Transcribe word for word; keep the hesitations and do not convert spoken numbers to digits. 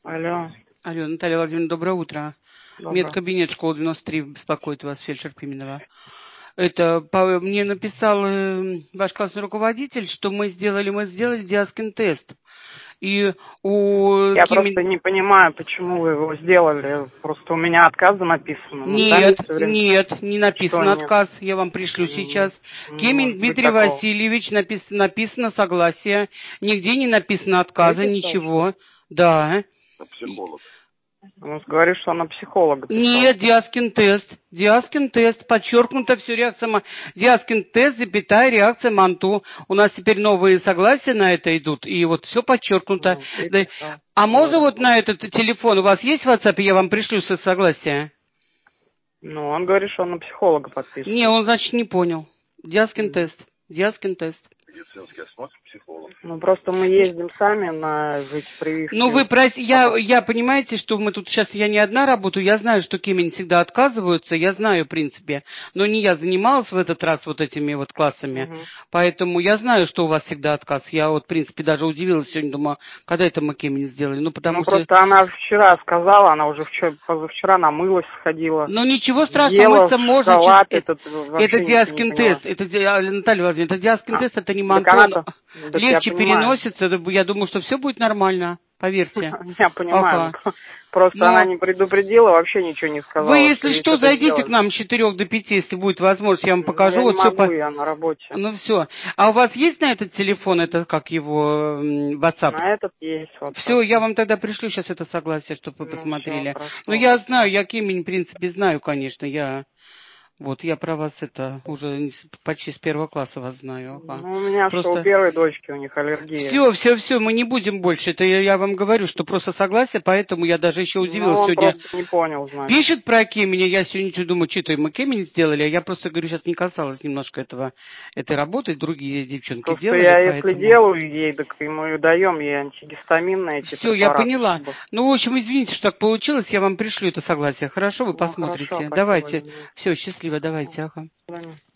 Алло. Алло, Наталья Владимировна, доброе утро. Доброе. Медкабинет школы девяносто три беспокоит вас, фельдшер Пименова. Это по, мне написал э, ваш классный руководитель, что мы сделали, мы сделали Диаскин тест. И у Я Кими... просто не понимаю, почему вы его сделали. Просто у меня отказы написаны. Но Нет, сами время... нет, не написано Что нет? отказ. Я вам пришлю М, сейчас. Не Кемин может быть Дмитрий такого. Васильевич, напис, написано согласие. Нигде не написано отказа, Вы писали, ничего. Да. Психолог. Он говорит, что она психолога писала. Нет, Диаскин тест. Диаскин тест. Подчеркнуто все реакция. Ма- Диаскин тест, запятая, реакция Манту. У нас теперь новые согласия на это идут. И вот все подчеркнуто. Ну, ты Да. писал. А можно Говорит. вот на этот телефон? У вас есть в WhatsApp? Я вам пришлю со согласия. Ну, он говорит, что он на психолога подписан. Не, он, значит, не понял. Диаскин Мгм. тест. Диаскин тест. Медицинский осмотр психолог. Ну, просто мы ездим сами на эти прививки. Ну, вы простите, я, я, понимаете, что мы тут сейчас, я не одна работаю, я знаю, что Кемень всегда отказываются, я знаю, в принципе, но не я занималась в этот раз вот этими вот классами, Мгм. поэтому я знаю, что у вас всегда отказ. Я вот, в принципе, даже удивилась сегодня, думаю, когда это мы Кемень сделали, ну, потому Ну, что... просто она вчера сказала, она уже вчера, позавчера намылась, сходила. Ну, ничего страшного, Ела мыться можно. шоколад чуть- этот, Это, вообще это ничего не Диаскин поняла. тест, это, Ди- Наталья Владимировна, это Диаскин А, тест, это не так Мантон. она-то, так я Легче понимаю. переносится, да, я думаю, что все будет нормально, поверьте. Я понимаю, Ага. ну, просто Но- она не предупредила, вообще ничего не сказала. Вы, что если ей что, что-то зайдите сделали. к нам с четырех до пяти, если будет возможность, я вам Ну, покажу. я Вот не все могу, по... я на работе. Ну все. А у вас есть на этот телефон, это как его, м, WhatsApp? На этот есть вот. Все, я вам тогда пришлю сейчас это согласие, чтобы вы Ну, посмотрели. всё, хорошо. Ну, я знаю, я Кимень, в принципе, знаю, конечно, я... Вот, я про вас это уже с- почти с первого класса вас знаю. Ага. Ну, у меня что, у Просто... первой дочки, у них аллергия. Все, все, все, мы не будем больше. Это я, я вам говорю, что просто согласие, поэтому я даже еще Ну, удивилась он сегодня. просто не понял, значит. Пишет про Кемени, я сегодня думаю, что-то мы Кемени сделали, а я просто говорю, сейчас не касалась немножко этого, этой работы, другие девчонки Просто делали, я, поэтому... если делаю ей, так мы ее даем, ей антигистамин на эти Все, я препараты, поняла. чтобы- Ну, в общем, извините, что так получилось, я вам пришлю это согласие. Хорошо, вы Ну, посмотрите. хорошо, спасибо, Давайте. Лена. Все, счастливо, давайте. Ага. До свидания.